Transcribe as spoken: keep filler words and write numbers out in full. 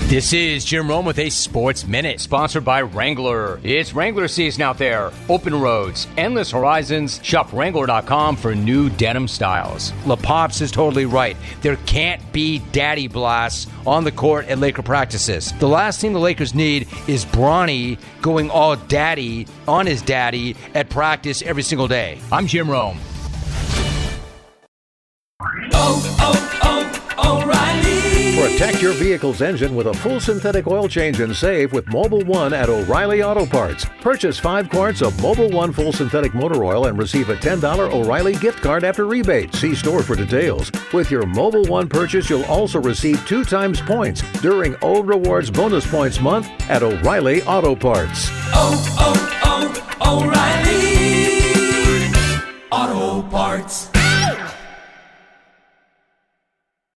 This is Jim Rome with a Sports Minute, sponsored by Wrangler. It's Wrangler season out there. Open roads, endless horizons. Shop Wrangler dot com for new denim styles. LaPops is totally right. There can't be daddy blasts on the court at Laker practices. The last thing the Lakers need is Bronny going all daddy on his daddy at practice every single day. I'm Jim Rome. Oh, oh, oh, O'Reilly. Protect your vehicle's engine with a full synthetic oil change and save with Mobil one at O'Reilly Auto Parts. Purchase five quarts of Mobil one full synthetic motor oil and receive a ten dollars O'Reilly gift card after rebate. See store for details. With your Mobil one purchase, you'll also receive two times points during O Rewards Bonus Points Month at O'Reilly Auto Parts. Oh, oh, oh, O'Reilly.